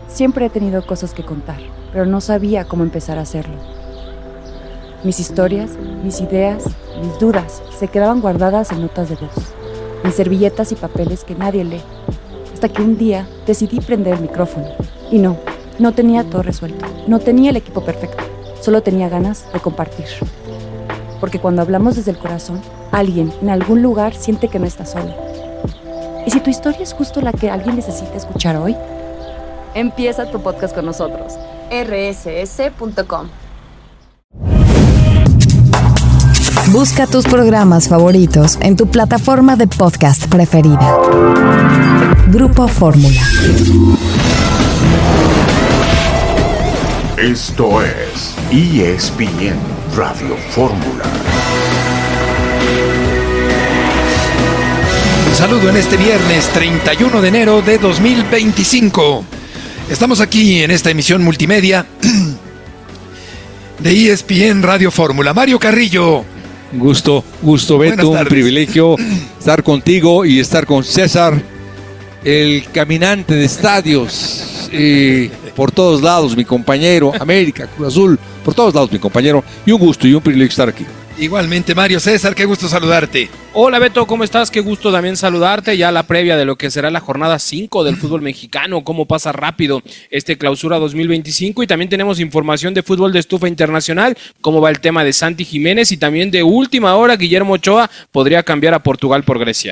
Siempre he tenido cosas que contar, pero no sabía cómo empezar a hacerlo. Mis historias, mis ideas, mis dudas se quedaban guardadas en notas de voz, en servilletas y papeles que nadie lee, hasta que un día decidí prender el micrófono. Y no tenía todo resuelto, no tenía el equipo perfecto, solo tenía ganas de compartir. Porque cuando hablamos desde el corazón, alguien en algún lugar siente que no está solo. ¿Y si tu historia es justo la que alguien necesita escuchar hoy? Empieza tu podcast con nosotros. rss.com. Busca tus programas favoritos en tu plataforma de podcast preferida. Grupo Fórmula. Esto es ESPN Radio Fórmula. Un saludo en este viernes 31 de enero de 2025. Estamos aquí en esta emisión multimedia de ESPN Radio Fórmula. Mario Carrillo. Gusto Beto, un privilegio estar contigo y estar con César, el caminante de estadios, por todos lados, mi compañero, América, Cruz Azul, por todos lados, mi compañero, y un gusto y un privilegio estar aquí. Igualmente, Mario. César, qué gusto saludarte. Hola Beto, ¿cómo estás? Qué gusto también saludarte, ya la previa de lo que será la jornada 5 del fútbol mexicano, cómo pasa rápido clausura 2025, y también tenemos información de fútbol de estufa internacional, cómo va el tema de Santi Jiménez, y también de última hora Guillermo Ochoa podría cambiar a Portugal por Grecia.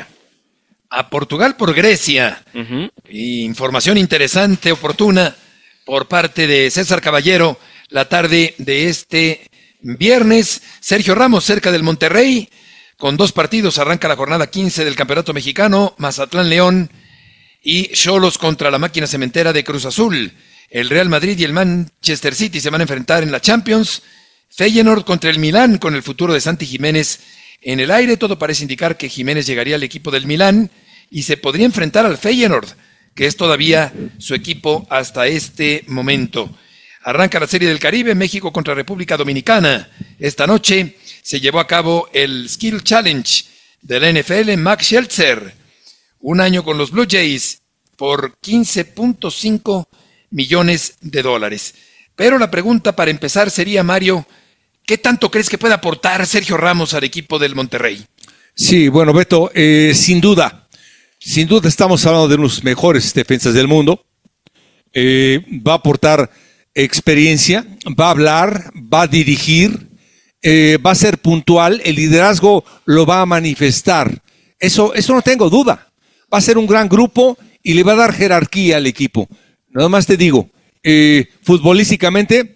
A Portugal por Grecia. Información interesante, oportuna, por parte de César Caballero, la tarde de este viernes. Sergio Ramos cerca del Monterrey, con 2 partidos, arranca la jornada 15 del Campeonato Mexicano, Mazatlán León y Xolos contra la máquina cementera de Cruz Azul. El Real Madrid y el Manchester City se van a enfrentar en la Champions. Feyenoord contra el Milán, con el futuro de Santi Jiménez en el aire. Todo parece indicar que Jiménez llegaría al equipo del Milán y se podría enfrentar al Feyenoord, que es todavía su equipo hasta este momento. Arranca la Serie del Caribe, México contra República Dominicana. Esta noche se llevó a cabo el Skill Challenge de la NFL. Max Scherzer, un año con los Blue Jays por $15.5 millones. Pero la pregunta para empezar sería, Mario, ¿qué tanto crees que puede aportar Sergio Ramos al equipo del Monterrey? Sí, bueno, Beto, sin duda estamos hablando de unos mejores defensas del mundo. Va a aportar experiencia, va a hablar, va a dirigir, va a ser puntual, el liderazgo lo va a manifestar. Eso no tengo duda. Va a ser un gran grupo y le va a dar jerarquía al equipo. Nada más te digo, futbolísticamente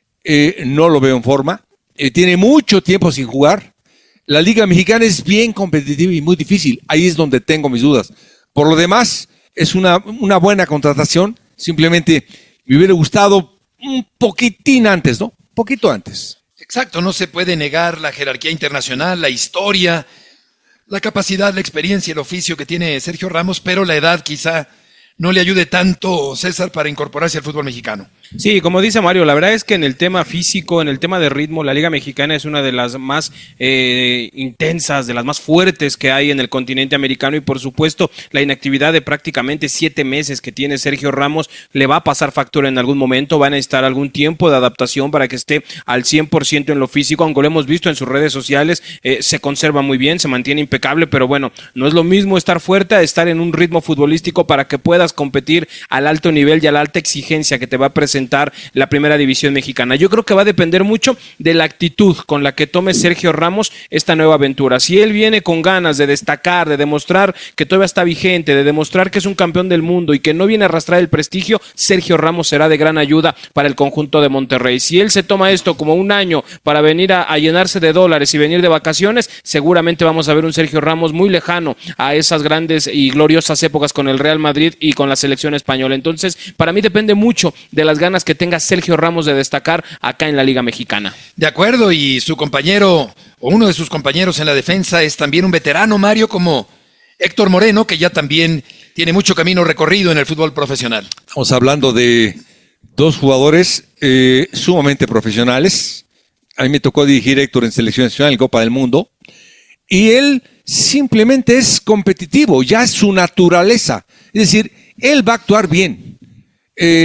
no lo veo en forma. Tiene mucho tiempo sin jugar. La Liga Mexicana es bien competitiva y muy difícil. Ahí es donde tengo mis dudas. Por lo demás, es una buena contratación. Simplemente me hubiera gustado un poquitín antes, ¿no? Poquito antes. Exacto, no se puede negar la jerarquía internacional, la historia, la capacidad, la experiencia, el oficio que tiene Sergio Ramos, pero la edad quizá no le ayude tanto, César, para incorporarse al fútbol mexicano. Sí, como dice Mario, la verdad es que en el tema físico, en el tema de ritmo, la Liga Mexicana es una de las más intensas, de las más fuertes que hay en el continente americano, y por supuesto la inactividad de prácticamente 7 meses que tiene Sergio Ramos le va a pasar factura en algún momento. Va a necesitar algún tiempo de adaptación para que esté al 100% en lo físico, aunque lo hemos visto en sus redes sociales, se conserva muy bien, se mantiene impecable, pero bueno, no es lo mismo estar fuerte a estar en un ritmo futbolístico para que puedas competir al alto nivel y a la alta exigencia que te va a presentar la primera división mexicana. Yo creo que va a depender mucho de la actitud con la que tome Sergio Ramos esta nueva aventura. Si él viene con ganas de destacar, de demostrar que todavía está vigente, de demostrar que es un campeón del mundo y que no viene a arrastrar el prestigio, Sergio Ramos será de gran ayuda para el conjunto de Monterrey. Si él se toma esto como un año para venir a llenarse de dólares y venir de vacaciones, seguramente vamos a ver un Sergio Ramos muy lejano a esas grandes y gloriosas épocas con el Real Madrid y con la selección española. Entonces, para mí depende mucho de las ganas que tenga Sergio Ramos de destacar acá en la Liga Mexicana. De acuerdo, y su compañero, o uno de sus compañeros en la defensa, es también un veterano, Mario, como Héctor Moreno, que ya también tiene mucho camino recorrido en el fútbol profesional. Estamos hablando de 2 jugadores sumamente profesionales. A mí me tocó dirigir Héctor en Selección Nacional en Copa del Mundo, y él simplemente es competitivo, ya es su naturaleza. Es decir, él va a actuar bien.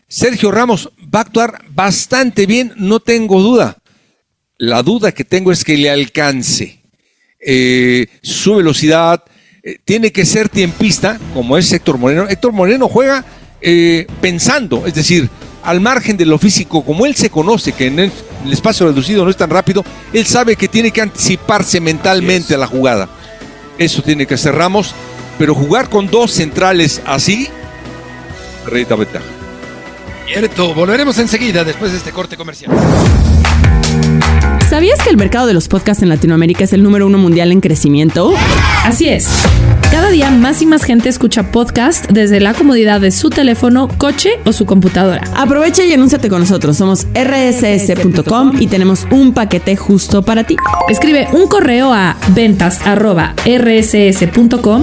Sergio Ramos va a actuar bastante bien, no tengo duda. La duda que tengo es que le alcance su velocidad. Tiene que ser tiempista, como es Héctor Moreno. Héctor Moreno juega pensando, es decir, al margen de lo físico, como él se conoce, que en el espacio reducido no es tan rápido, él sabe que tiene que anticiparse mentalmente a la jugada. Eso tiene que hacer Ramos, pero jugar con dos centrales así, reta ventaja. Cierto, volveremos enseguida después de este corte comercial. ¿Sabías que el mercado de los podcasts en Latinoamérica es el número 1 mundial en crecimiento? Así es. Cada día más y más gente escucha podcast desde la comodidad de su teléfono, coche o su computadora. Aprovecha y anúnciate con nosotros. Somos rss.com y tenemos un paquete justo para ti. Escribe un correo a ventas@rss.com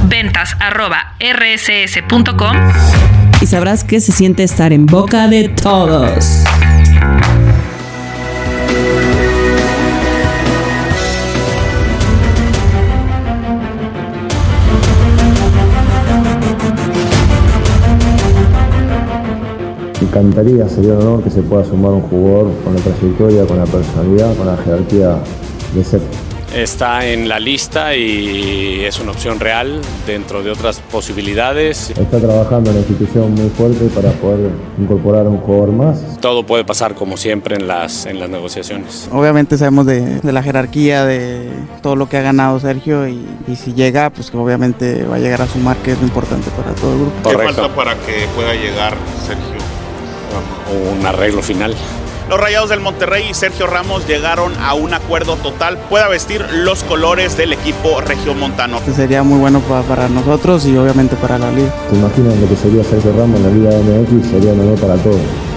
ventas@rss.com y sabrás que se siente estar en boca de todos. Me encantaría, sería un honor que se pueda sumar un jugador con la trayectoria, con la personalidad, con la jerarquía de Sergio. Está en la lista y es una opción real dentro de otras posibilidades. Está trabajando en la institución muy fuerte para poder incorporar a un jugador más. Todo puede pasar como siempre en las negociaciones. Obviamente sabemos de la jerarquía, de todo lo que ha ganado Sergio y si llega, pues obviamente va a llegar a sumar, que es lo importante para todo el grupo. Correcto. ¿Qué falta para que pueda llegar Sergio? Un arreglo final. Los Rayados del Monterrey y Sergio Ramos llegaron a un acuerdo total. Pueda vestir los colores del equipo regiomontano. Sería muy bueno para nosotros y obviamente para la liga. ¿Te imaginas lo que sería Sergio Ramos en la Liga MX? Sería un honor para todos.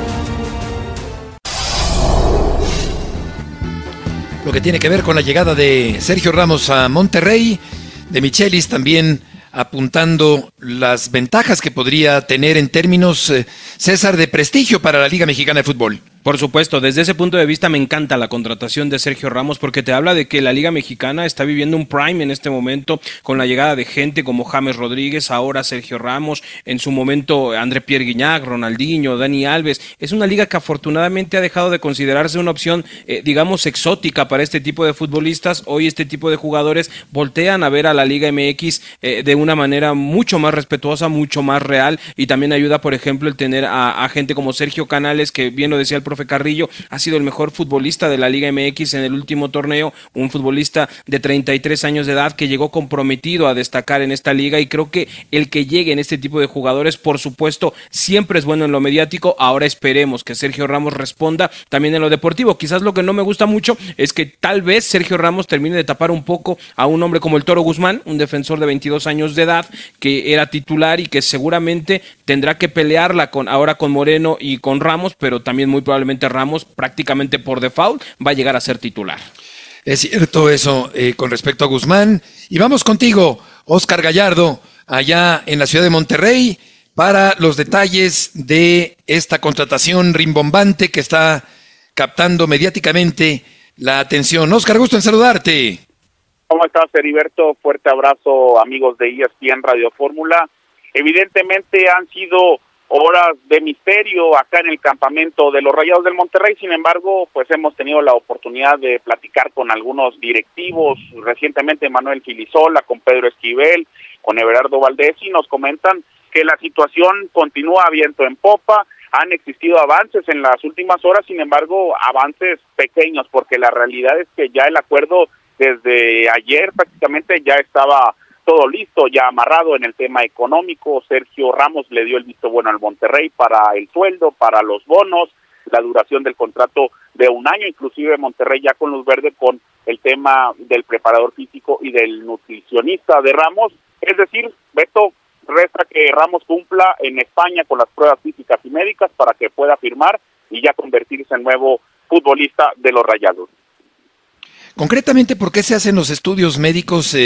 Lo que tiene que ver con la llegada de Sergio Ramos a Monterrey, de Michelis también apuntando las ventajas que podría tener en términos, César, de prestigio para la Liga Mexicana de Fútbol. Por supuesto, desde ese punto de vista me encanta la contratación de Sergio Ramos porque te habla de que la Liga Mexicana está viviendo un prime en este momento con la llegada de gente como James Rodríguez, ahora Sergio Ramos, en su momento André Pierre Guignac, Ronaldinho, Dani Alves. Es una liga que afortunadamente ha dejado de considerarse una opción, digamos, exótica para este tipo de futbolistas. Hoy este tipo de jugadores voltean a ver a la Liga MX de una manera mucho más respetuosa, mucho más real, y también ayuda, por ejemplo, el tener a gente como Sergio Canales, que bien lo decía el profe Carrillo, ha sido el mejor futbolista de la Liga MX en el último torneo, un futbolista de 33 años de edad que llegó comprometido a destacar en esta liga, y creo que el que llegue en este tipo de jugadores, por supuesto, siempre es bueno en lo mediático. Ahora esperemos que Sergio Ramos responda también en lo deportivo. Quizás lo que no me gusta mucho es que tal vez Sergio Ramos termine de tapar un poco a un hombre como el Toro Guzmán, un defensor de 22 años de edad que era titular y que seguramente tendrá que pelearla ahora con Moreno y con Ramos, pero también muy probablemente Ramos prácticamente por default va a llegar a ser titular. Es cierto eso con respecto a Guzmán. Y vamos contigo, Óscar Gallardo, allá en la ciudad de Monterrey, para los detalles de esta contratación rimbombante que está captando mediáticamente la atención. Óscar, gusto en saludarte. ¿Cómo estás, Heriberto? Fuerte abrazo, amigos de ESPN Radio Fórmula. Evidentemente han sido horas de misterio acá en el campamento de los Rayados del Monterrey. Sin embargo, pues hemos tenido la oportunidad de platicar con algunos directivos, recientemente Manuel Filisola, con Pedro Esquivel, con Everardo Valdés, y nos comentan que la situación continúa viento en popa. Han existido avances en las últimas horas, sin embargo, avances pequeños, porque la realidad es que ya el acuerdo desde ayer prácticamente ya estaba todo listo, ya amarrado en el tema económico. Sergio Ramos le dio el visto bueno al Monterrey para el sueldo, para los bonos, la duración del contrato de un año, inclusive Monterrey ya con luz verde con el tema del preparador físico y del nutricionista de Ramos. Es decir, Beto, resta que Ramos cumpla en España con las pruebas físicas y médicas para que pueda firmar y ya convertirse en nuevo futbolista de los Rayados. Concretamente, ¿por qué se hacen los estudios médicos,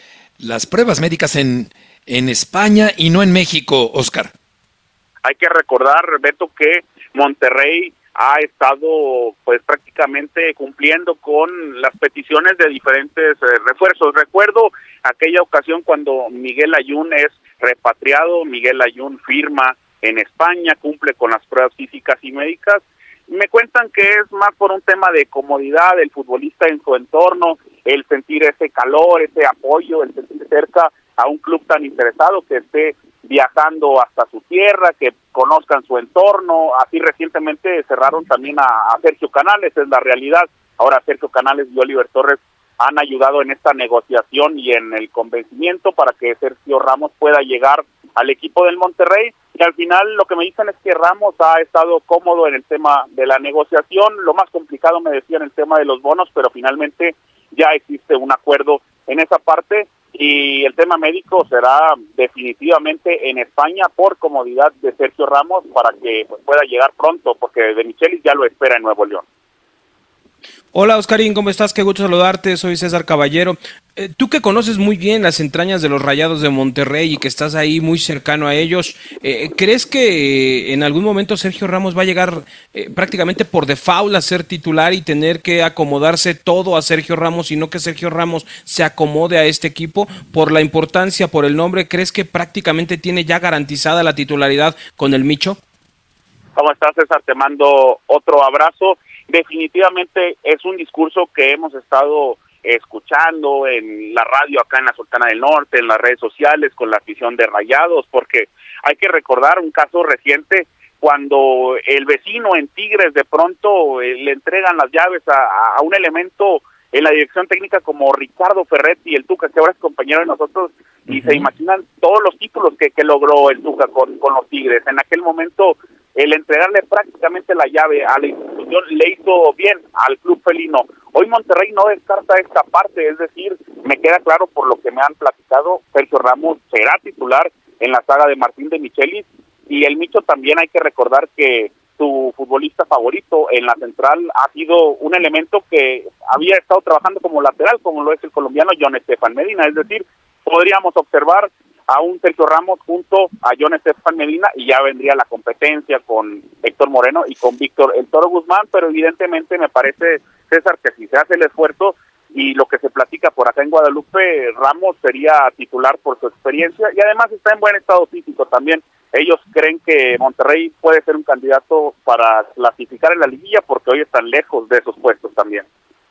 las pruebas médicas en España y no en México, Óscar? Hay que recordar, Beto, que Monterrey ha estado pues prácticamente cumpliendo con las peticiones de diferentes refuerzos. Recuerdo aquella ocasión cuando Miguel Ayun es repatriado, Miguel Ayun firma en España, cumple con las pruebas físicas y médicas. Me cuentan que es más por un tema de comodidad del futbolista en su entorno, el sentir ese calor, ese apoyo, el sentir cerca a un club tan interesado, que esté viajando hasta su tierra, que conozcan su entorno. Así recientemente cerraron también a Sergio Canales, es la realidad. Ahora Sergio Canales y Oliver Torres han ayudado en esta negociación y en el convencimiento para que Sergio Ramos pueda llegar al equipo del Monterrey, y al final lo que me dicen es que Ramos ha estado cómodo en el tema de la negociación. Lo más complicado, me decían, el tema de los bonos, pero finalmente ya existe un acuerdo en esa parte, y el tema médico será definitivamente en España por comodidad de Sergio Ramos para que pueda llegar pronto, porque De Michelis ya lo espera en Nuevo León. Hola Oscarín, ¿cómo estás? Qué gusto saludarte, soy César Caballero. Tú que conoces muy bien las entrañas de los Rayados de Monterrey y que estás ahí muy cercano a ellos, ¿crees que en algún momento Sergio Ramos va a llegar prácticamente por default a ser titular y tener que acomodarse todo a Sergio Ramos y no que Sergio Ramos se acomode a este equipo? Por la importancia, por el nombre, ¿crees que prácticamente tiene ya garantizada la titularidad con el Micho? ¿Cómo estás, César? Te mando otro abrazo. Definitivamente es un discurso que hemos estado escuchando en la radio acá en la Sultana del Norte, en las redes sociales, con la afición de Rayados, porque hay que recordar un caso reciente cuando el vecino en Tigres de pronto le entregan las llaves a un elemento en la dirección técnica como Ricardo Ferretti, el Tuca, que ahora es compañero de nosotros, y se imaginan todos los títulos que logró el Tuca con los Tigres. En aquel momento, el entregarle prácticamente la llave a la institución le hizo bien al club felino. Hoy Monterrey no descarta esta parte, es decir, me queda claro por lo que me han platicado, Sergio Ramos será titular en la saga de Martín de Michelis, y el Micho también hay que recordar que su futbolista favorito en la central ha sido un elemento que había estado trabajando como lateral, como lo es el colombiano John Estefan Medina, es decir, podríamos observar a un Sergio Ramos junto a John Estefan Medina y ya vendría la competencia con Héctor Moreno y con Víctor El Toro Guzmán, pero evidentemente me parece, César, que si se hace el esfuerzo y lo que se platica por acá en Guadalupe, Ramos sería titular por su experiencia y además está en buen estado físico también. Ellos creen que Monterrey puede ser un candidato para clasificar en la liguilla porque hoy están lejos de esos puestos también.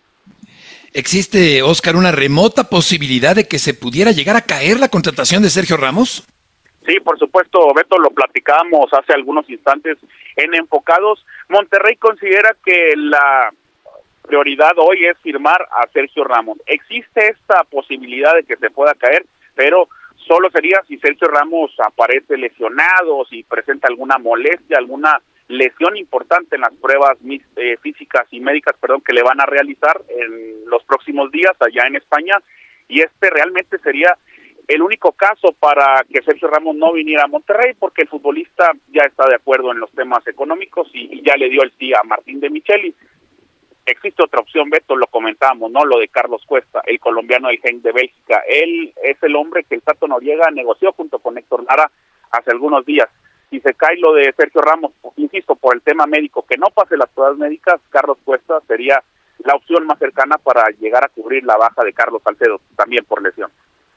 ¿Existe, Oscar, una remota posibilidad de que se pudiera llegar a caer la contratación de Sergio Ramos? Sí, por supuesto, Beto, lo platicábamos hace algunos instantes en Enfocados. Monterrey considera que la prioridad hoy es firmar a Sergio Ramos. Existe esta posibilidad de que se pueda caer, pero solo sería si Sergio Ramos aparece lesionado, si presenta alguna molestia, alguna lesión importante en las pruebas físicas y médicas, que le van a realizar en los próximos días allá en España, y este realmente sería el único caso para que Sergio Ramos no viniera a Monterrey, porque el futbolista ya está de acuerdo en los temas económicos y ya le dio el sí a Martín de Michelis. Existe otra opción, Beto, lo comentábamos, ¿no? Lo de Carlos Cuesta, el colombiano del Genk de Bélgica. Él es el hombre que el Tato Noriega negoció junto con Héctor Lara hace algunos días. Si se cae lo de Sergio Ramos, insisto, por el tema médico, que no pase las pruebas médicas, Carlos Cuesta sería la opción más cercana para llegar a cubrir la baja de Carlos Salcedo, también por lesión.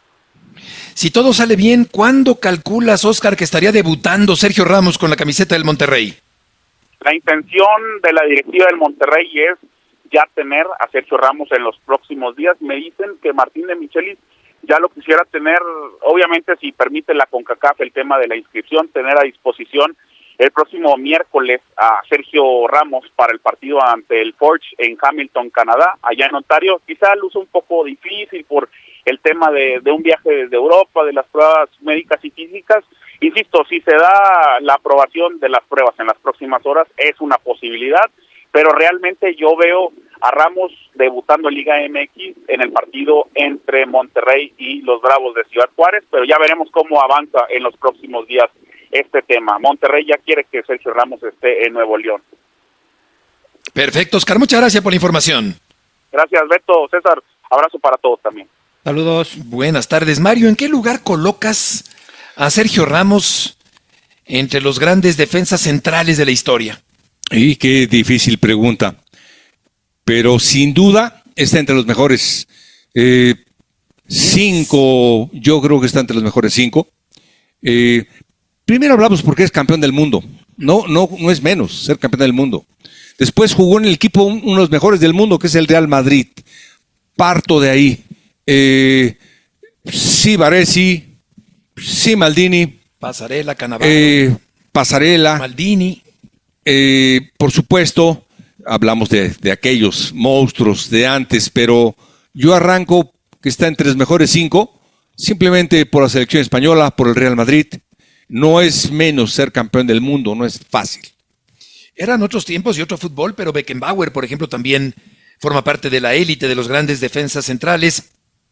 Si todo sale bien, ¿cuándo calculas, Oscar, que estaría debutando Sergio Ramos con la camiseta del Monterrey? La intención de la directiva del Monterrey es ya tener a Sergio Ramos en los próximos días. Me dicen que Martín de Michelis ya lo quisiera tener, obviamente si permite la CONCACAF el tema de la inscripción, tener a disposición el próximo miércoles a Sergio Ramos para el partido ante el Forge en Hamilton, Canadá, allá en Ontario. Quizá luce un poco difícil por el tema de un viaje desde Europa, de las pruebas médicas y físicas. Insisto, si se da la aprobación de las pruebas en las próximas horas, es una posibilidad, pero realmente yo veo a Ramos debutando en Liga MX en el partido entre Monterrey y los Bravos de Ciudad Juárez, pero ya veremos cómo avanza en los próximos días este tema. Monterrey ya quiere que Sergio Ramos esté en Nuevo León. Perfecto, Oscar, muchas gracias por la información. Gracias, Beto. César, abrazo para todos también. Saludos. Buenas tardes, Mario. ¿En qué lugar colocas a Sergio Ramos entre los grandes defensas centrales de la historia? Y qué difícil pregunta. Pero sin duda está entre los mejores 5, yo creo que está entre los mejores 5. Primero hablamos porque es campeón del mundo. No es menos ser campeón del mundo. Después jugó en el equipo uno de los mejores del mundo, que es el Real Madrid. Parto de ahí. Sí, Baresi, sí, Maldini. Pasarela, Cannavaro. Pasarela. Maldini. Por supuesto, hablamos de aquellos monstruos de antes, pero yo arranco que está entre los mejores 5, simplemente por la selección española, por el Real Madrid. No es menos ser campeón del mundo, no es fácil. Eran otros tiempos y otro fútbol, pero Beckenbauer, por ejemplo, también forma parte de la élite de los grandes defensas centrales.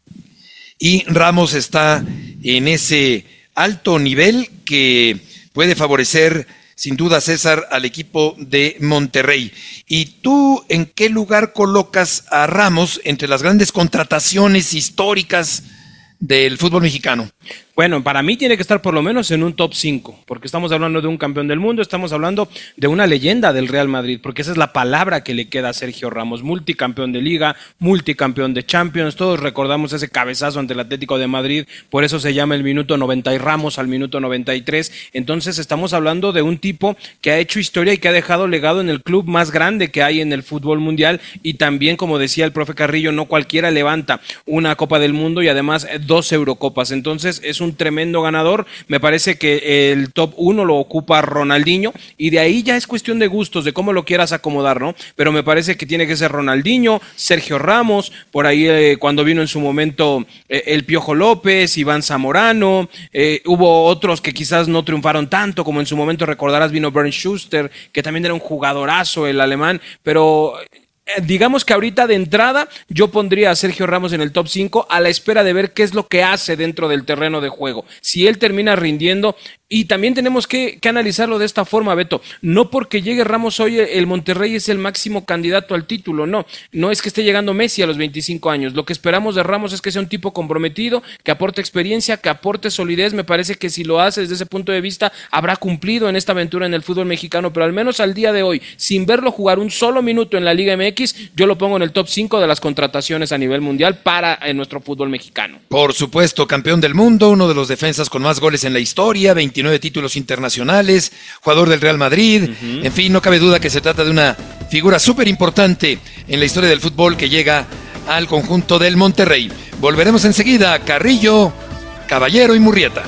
Y Ramos está en ese alto nivel que puede favorecer, sin duda, César, al equipo de Monterrey. ¿Y tú en qué lugar colocas a Ramos entre las grandes contrataciones históricas del fútbol mexicano? Bueno, para mí tiene que estar por lo menos en un top 5, porque estamos hablando de un campeón del mundo, estamos hablando de una leyenda del Real Madrid, porque esa es la palabra que le queda a Sergio Ramos, multicampeón de Liga, multicampeón de Champions, todos recordamos ese cabezazo ante el Atlético de Madrid, por eso se llama el minuto 90 y Ramos al minuto 93, entonces estamos hablando de un tipo que ha hecho historia y que ha dejado legado en el club más grande que hay en el fútbol mundial, y también, como decía el profe Carrillo, no cualquiera levanta una Copa del Mundo y además 2 Eurocopas, entonces es un tremendo ganador. Me parece que el top 1 lo ocupa Ronaldinho y de ahí ya es cuestión de gustos, de cómo lo quieras acomodar, ¿no? Pero me parece que tiene que ser Ronaldinho, Sergio Ramos, por ahí cuando vino en su momento el Piojo López, Iván Zamorano, hubo otros que quizás no triunfaron tanto, como en su momento recordarás vino Bernd Schuster, que también era un jugadorazo el alemán, pero digamos que ahorita de entrada yo pondría a Sergio Ramos en el top 5 a la espera de ver qué es lo que hace dentro del terreno de juego. Si él termina rindiendo, y también tenemos que analizarlo de esta forma, Beto, no porque llegue Ramos hoy el Monterrey es el máximo candidato al título, no es que esté llegando Messi a los 25 años, lo que esperamos de Ramos es que sea un tipo comprometido, que aporte experiencia, que aporte solidez. Me parece que si lo hace desde ese punto de vista habrá cumplido en esta aventura en el fútbol mexicano, pero al menos al día de hoy, sin verlo jugar un solo minuto en la Liga MX, yo lo pongo en el top 5 de las contrataciones a nivel mundial para nuestro fútbol mexicano. Por supuesto, campeón del mundo, uno de los defensas con más goles en la historia, 29 títulos internacionales, jugador del Real Madrid, en fin, no cabe duda que se trata de una figura súper importante en la historia del fútbol que llega al conjunto del Monterrey. Volveremos enseguida a Carrillo, Caballero y Murrieta.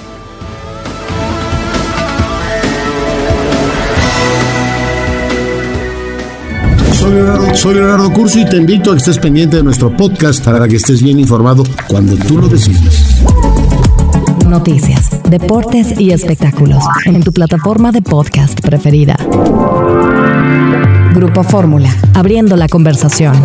Soy Leonardo Curcio y te invito a que estés pendiente de nuestro podcast para que estés bien informado cuando tú lo decidas. Noticias, deportes y espectáculos en tu plataforma de podcast preferida. Grupo Fórmula, abriendo la conversación.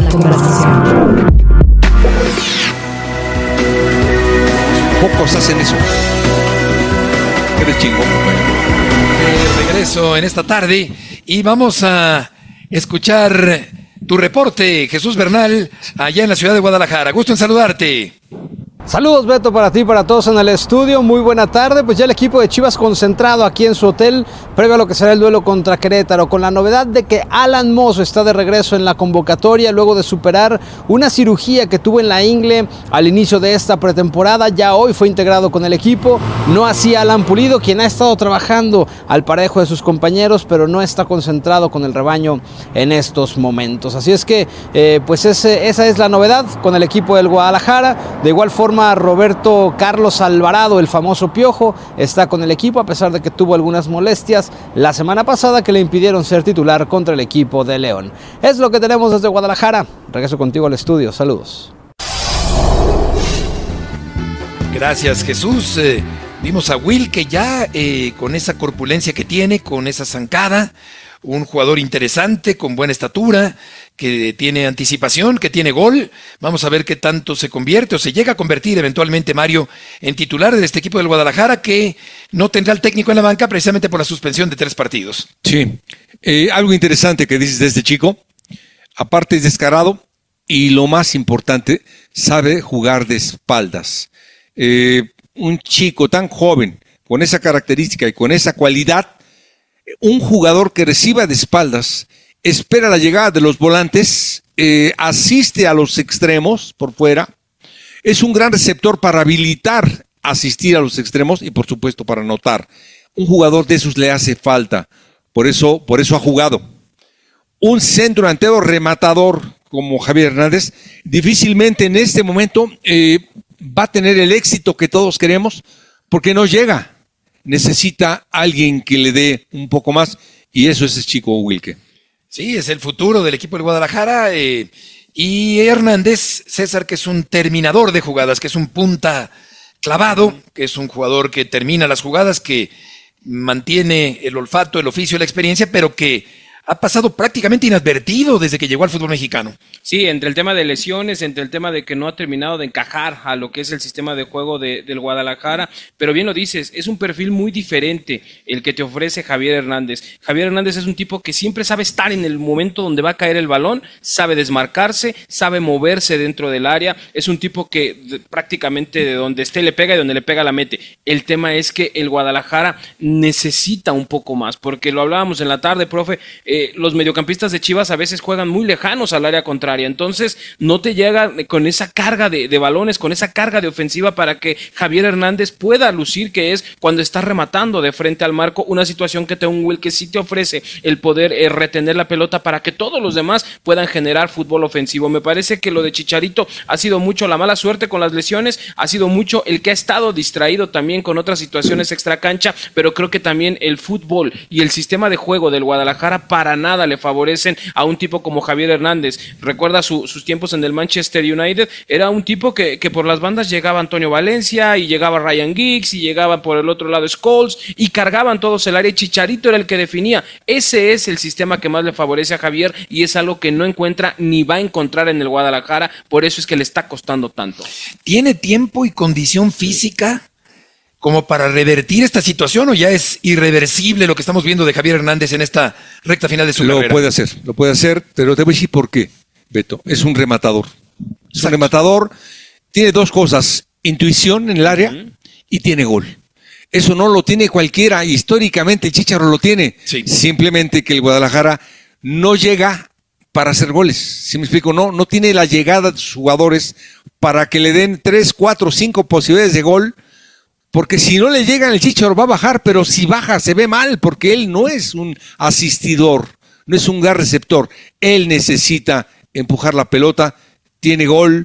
Pocos hacen eso. Eres chingón. Regreso en esta tarde y vamos a escuchar tu reporte, Jesús Bernal, allá en la ciudad de Guadalajara. Gusto en saludarte. Saludos, Beto, para ti y para todos en el estudio. Muy buena tarde. Pues ya el equipo de Chivas concentrado aquí en su hotel previo a lo que será el duelo contra Querétaro, con la novedad de que Alan Mozo está de regreso en la convocatoria luego de superar una cirugía que tuvo en la ingle al inicio de esta pretemporada. Ya hoy fue integrado con el equipo, no así Alan Pulido, quien ha estado trabajando al parejo de sus compañeros, pero no está concentrado con el rebaño en estos momentos. Así es que pues esa es la novedad con el equipo del Guadalajara. De igual forma, Roberto Carlos Alvarado, el famoso Piojo, está con el equipo a pesar de que tuvo algunas molestias la semana pasada que le impidieron ser titular contra el equipo de León. Es lo que tenemos desde Guadalajara. Regreso contigo al estudio. Saludos. Gracias, Jesús. Vimos a Will que ya con esa corpulencia que tiene, con esa zancada, un jugador interesante, con buena estatura, que tiene anticipación, que tiene gol. Vamos a ver qué tanto se convierte o se llega a convertir eventualmente, Mario, en titular de este equipo del Guadalajara, que no tendrá el técnico en la banca precisamente por la suspensión de 3 partidos. Sí, algo interesante que dices de este chico, aparte es descarado y lo más importante, sabe jugar de espaldas. Un chico tan joven, con esa característica y con esa cualidad, un jugador que reciba de espaldas, espera la llegada de los volantes, asiste a los extremos por fuera, es un gran receptor para habilitar, asistir a los extremos y por supuesto para anotar. Un jugador de esos le hace falta. Por eso ha jugado. Un centro delantero rematador como Javier Hernández, difícilmente en este momento va a tener el éxito que todos queremos, porque no llega. Necesita alguien que le dé un poco más, y eso es el chico Wilke. Sí, es el futuro del equipo del Guadalajara. Y Hernández, César, que es un terminador de jugadas, que es un punta clavado, que es un jugador que termina las jugadas, que mantiene el olfato, el oficio, la experiencia, pero que ha pasado prácticamente inadvertido desde que llegó al fútbol mexicano. Sí, entre el tema de lesiones, entre el tema de que no ha terminado de encajar a lo que es el sistema de juego del Guadalajara, pero bien lo dices, es un perfil muy diferente el que te ofrece Javier Hernández. Javier Hernández es un tipo que siempre sabe estar en el momento donde va a caer el balón, sabe desmarcarse, sabe moverse dentro del área, es un tipo que prácticamente de donde esté le pega y donde le pega la mete. El tema es que el Guadalajara necesita un poco más, porque lo hablábamos en la tarde, profe, los mediocampistas de Chivas a veces juegan muy lejanos al área contraria, entonces no te llega con esa carga de balones, con esa carga de ofensiva para que Javier Hernández pueda lucir, que es cuando está rematando de frente al marco, una situación que Teun Wilke sí te ofrece el poder retener la pelota para que todos los demás puedan generar fútbol ofensivo. Me parece que lo de Chicharito ha sido mucho la mala suerte con las lesiones, ha sido mucho el que ha estado distraído también con otras situaciones extracancha, pero creo que también el fútbol y el sistema de juego del Guadalajara para nada le favorecen a un tipo como Javier Hernández. Recuerda sus tiempos en el Manchester United, era un tipo que por las bandas llegaba Antonio Valencia y llegaba Ryan Giggs y llegaba por el otro lado Scholes y cargaban todos el área y Chicharito era el que definía. Ese es el sistema que más le favorece a Javier y es algo que no encuentra ni va a encontrar en el Guadalajara, por eso es que le está costando tanto. ¿Tiene tiempo y condición física como para revertir esta situación o ya es irreversible lo que estamos viendo de Javier Hernández en esta recta final de su carrera? Lo puede hacer, pero te voy a decir por qué, Beto. Es un rematador. Es un rematador, tiene dos cosas, intuición en el área y tiene gol. Eso no lo tiene cualquiera, históricamente el Chícharo lo tiene. Sí. Simplemente que el Guadalajara no llega para hacer goles. ¿Sí me explico? No tiene la llegada de sus jugadores para que le den 3, 4, 5 posibilidades de gol. Porque si no le llegan, el Chícharo va a bajar, pero si baja se ve mal, porque él no es un asistidor, no es un gran receptor. Él necesita empujar la pelota, tiene gol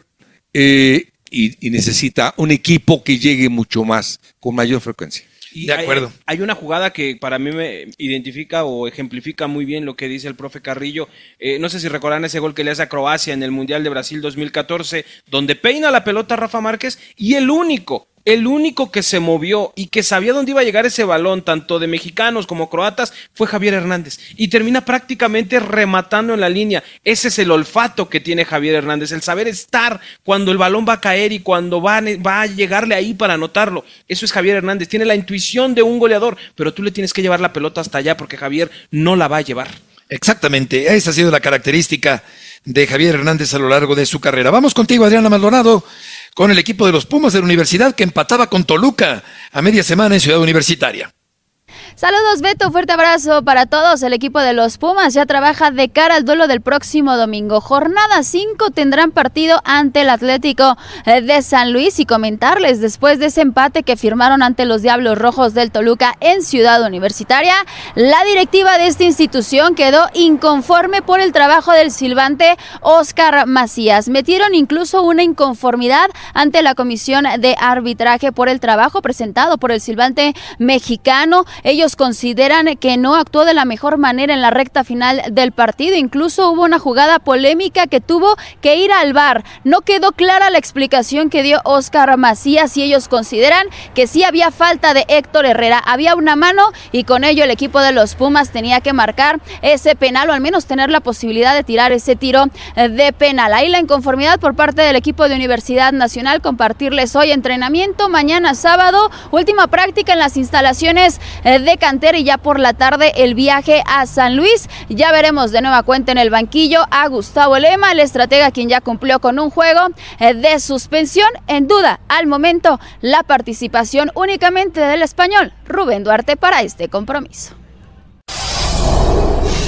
y necesita un equipo que llegue mucho más, con mayor frecuencia. Y de acuerdo. Hay una jugada que para mí me identifica o ejemplifica muy bien lo que dice el profe Carrillo. No sé si recordarán ese gol que le hace a Croacia en el Mundial de Brasil 2014, donde peina la pelota Rafa Márquez y el único que se movió y que sabía dónde iba a llegar ese balón, tanto de mexicanos como croatas, fue Javier Hernández. Y termina prácticamente rematando en la línea. Ese es el olfato que tiene Javier Hernández, el saber estar cuando el balón va a caer y cuando va a llegarle ahí para anotarlo. Eso es Javier Hernández. Tiene la intuición de un goleador, pero tú le tienes que llevar la pelota hasta allá porque Javier no la va a llevar. Exactamente, esa ha sido la característica de Javier Hernández a lo largo de su carrera. Vamos contigo, Adriana Maldonado, con el equipo de los Pumas de la Universidad que empataba con Toluca a media semana en Ciudad Universitaria. Saludos, Beto, fuerte abrazo para todos. El equipo de los Pumas ya trabaja de cara al duelo del próximo domingo. Jornada 5 tendrán partido ante el Atlético de San Luis y comentarles después de ese empate que firmaron ante los Diablos Rojos del Toluca en Ciudad Universitaria, la directiva de esta institución quedó inconforme por el trabajo del silbante Óscar Macías. Metieron incluso una inconformidad ante la comisión de arbitraje por el trabajo presentado por el silbante mexicano. Ellos consideran que no actuó de la mejor manera en la recta final del partido. Incluso hubo una jugada polémica que tuvo que ir al VAR. No quedó clara la explicación que dio Óscar Macías y ellos consideran que sí había falta de Héctor Herrera. Había una mano y con ello el equipo de los Pumas tenía que marcar ese penal o al menos tener la posibilidad de tirar ese tiro de penal. Ahí la inconformidad por parte del equipo de Universidad Nacional. Compartirles hoy entrenamiento, mañana sábado, última práctica en las instalaciones de cantera y ya por la tarde el viaje a San Luis. Ya veremos de nueva cuenta en el banquillo a Gustavo Lema, el estratega quien ya cumplió con un juego de suspensión. En duda al momento la participación únicamente del español Rubén Duarte para este compromiso.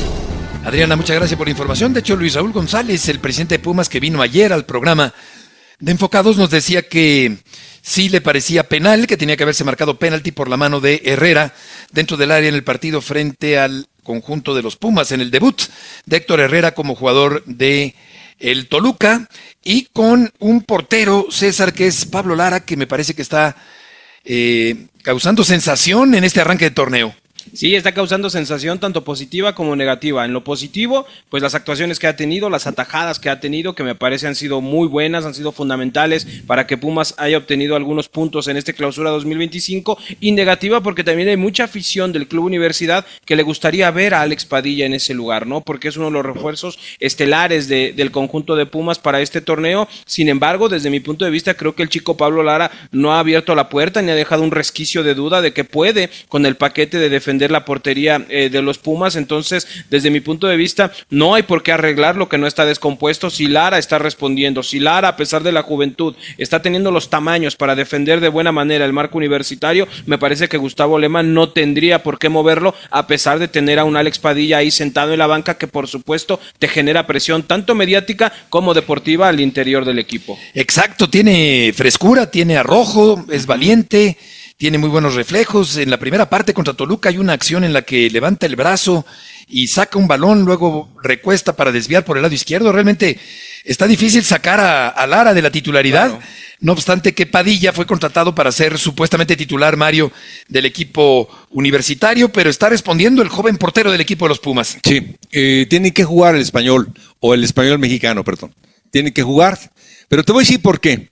Adriana, muchas gracias por la información. De hecho, Luis Raúl González, el presidente de Pumas que vino ayer al programa, de Enfocados nos decía que sí le parecía penal, que tenía que haberse marcado penalti por la mano de Herrera dentro del área en el partido frente al conjunto de los Pumas, en el debut de Héctor Herrera como jugador de el Toluca, y con un portero, César, que es Pablo Lara, que me parece que está causando sensación en este arranque de torneo. Sí, está causando sensación tanto positiva como negativa. En lo positivo, pues las actuaciones que ha tenido, las atajadas que ha tenido, que me parece han sido muy buenas, han sido fundamentales para que Pumas haya obtenido algunos puntos en este clausura 2025, y negativa porque también hay mucha afición del Club Universidad que le gustaría ver a Alex Padilla en ese lugar, ¿no? Porque es uno de los refuerzos estelares del conjunto de Pumas para este torneo. Sin embargo, desde mi punto de vista, creo que el chico Pablo Lara no ha abierto la puerta ni ha dejado un resquicio de duda de que puede, con el paquete de defender la portería de los Pumas. Entonces, desde mi punto de vista, no hay por qué arreglar lo que no está descompuesto. Si Lara está respondiendo, si Lara, a pesar de la juventud, está teniendo los tamaños para defender de buena manera el marco universitario, me parece que Gustavo Lema no tendría por qué moverlo, a pesar de tener a un Alex Padilla ahí sentado en la banca, que por supuesto te genera presión tanto mediática como deportiva al interior del equipo. Exacto, tiene frescura, tiene arrojo, es valiente, tiene muy buenos reflejos. En la primera parte contra Toluca hay una acción en la que levanta el brazo y saca un balón, luego recuesta para desviar por el lado izquierdo. Realmente está difícil sacar a Lara de la titularidad. Claro. No obstante que Padilla fue contratado para ser supuestamente titular, Mario, del equipo universitario, pero está respondiendo el joven portero del equipo de los Pumas. Sí, tiene que jugar el español, o el español mexicano, perdón. Tiene que jugar, pero te voy a decir por qué.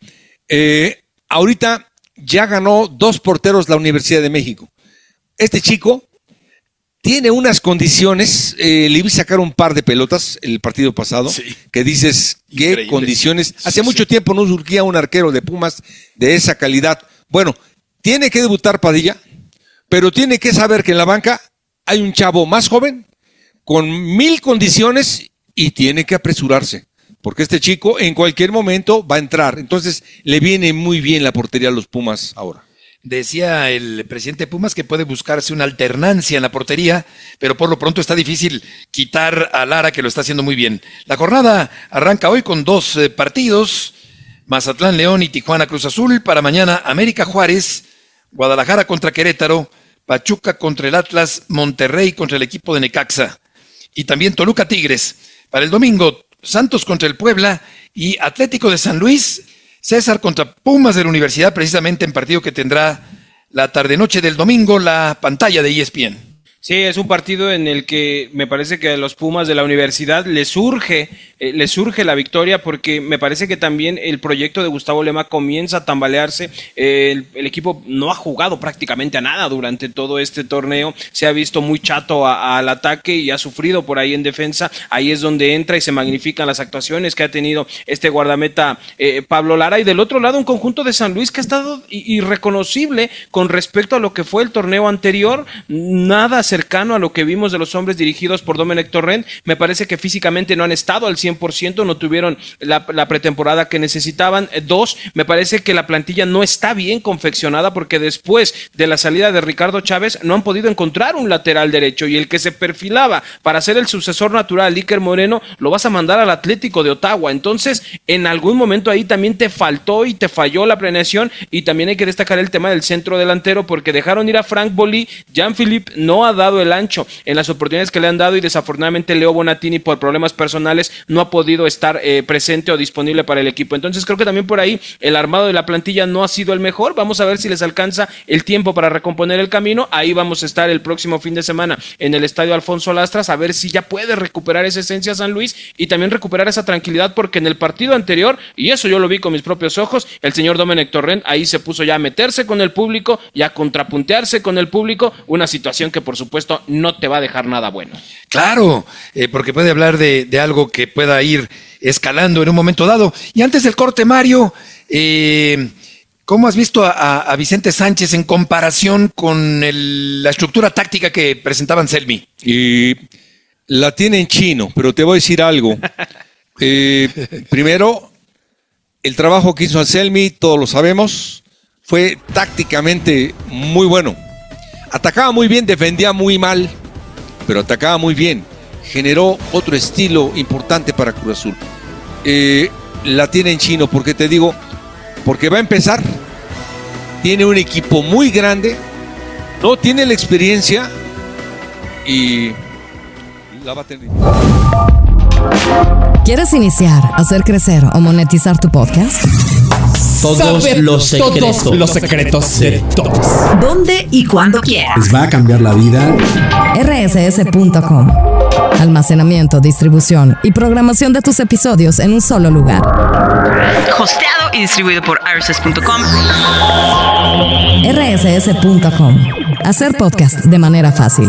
Ahorita ya ganó 2 porteros la Universidad de México. Este chico tiene unas condiciones, le vi sacar un par de pelotas el partido pasado, sí, que dices, qué increíble condiciones. Hace mucho tiempo no surgía un arquero de Pumas de esa calidad. Bueno, tiene que debutar Padilla, pero tiene que saber que en la banca hay un chavo más joven, con 1000 condiciones, y tiene que apresurarse. Porque este chico en cualquier momento va a entrar. Entonces le viene muy bien la portería a los Pumas ahora. Decía el presidente Pumas que puede buscarse una alternancia en la portería, pero por lo pronto está difícil quitar a Lara, que lo está haciendo muy bien. La jornada arranca hoy con 2 partidos, Mazatlán León y Tijuana Cruz Azul. Para mañana América Juárez, Guadalajara contra Querétaro, Pachuca contra el Atlas, Monterrey contra el equipo de Necaxa y también Toluca Tigres. Para el domingo, Santos contra el Puebla y Atlético de San Luis, César contra Pumas de la Universidad, precisamente en partido que tendrá la tarde-noche del domingo la pantalla de ESPN. Sí, es un partido en el que me parece que a los Pumas de la Universidad les surge la victoria, porque me parece que también el proyecto de Gustavo Lema comienza a tambalearse. El equipo no ha jugado prácticamente a nada durante todo este torneo, se ha visto muy chato al ataque y ha sufrido por ahí en defensa. Ahí es donde entra y se magnifican las actuaciones que ha tenido este guardameta Pablo Lara, y del otro lado un conjunto de San Luis que ha estado irreconocible con respecto a lo que fue el torneo anterior, nada cercano a lo que vimos de los hombres dirigidos por Domenech Torrent. Me parece que físicamente no han estado al 100%, no tuvieron la pretemporada que necesitaban. 2, me parece que la plantilla no está bien confeccionada, porque después de la salida de Ricardo Chávez no han podido encontrar un lateral derecho, y el que se perfilaba para ser el sucesor natural, Iker Moreno, lo vas a mandar al Atlético de Ottawa. Entonces, en algún momento ahí también te faltó y te falló la planeación, y también hay que destacar el tema del centro delantero, porque dejaron ir a Frank Bolí. Jean-Philippe no ha dado el ancho en las oportunidades que le han dado, y desafortunadamente Leo Bonatini, por problemas personales, no ha podido estar presente o disponible para el equipo. Entonces creo que también por ahí el armado de la plantilla no ha sido el mejor. Vamos a ver si les alcanza el tiempo para recomponer el camino. Ahí vamos a estar el próximo fin de semana en el estadio Alfonso Lastras, a ver si ya puede recuperar esa esencia San Luis y también recuperar esa tranquilidad, porque en el partido anterior, y eso yo lo vi con mis propios ojos, el señor Domenech Torrent ahí se puso ya a meterse con el público y a contrapuntearse con el público, una situación que por supuesto no te va a dejar nada bueno. Claro, porque puede hablar de algo que pueda ir escalando en un momento dado. Y antes del corte, Mario, ¿cómo has visto a Vicente Sánchez en comparación con la estructura táctica que presentaba Anselmi? Y la tiene en chino, pero te voy a decir algo. Primero, el trabajo que hizo Anselmi, todos lo sabemos, fue tácticamente muy bueno. Atacaba muy bien, defendía muy mal, pero atacaba muy bien. Generó otro estilo importante para Cruz Azul. la tiene en chino, porque te digo, porque va a empezar, tiene un equipo muy grande, no tiene la experiencia y la va a tener. ¿Quieres iniciar, hacer crecer o monetizar tu podcast? Todos los secretos de todos. ¿Dónde y cuándo quieras? Les va a cambiar la vida. rss.com. Almacenamiento, distribución y programación de tus episodios en un solo lugar. Hosteado y distribuido por rss.com. rss.com. Hacer podcast de manera fácil.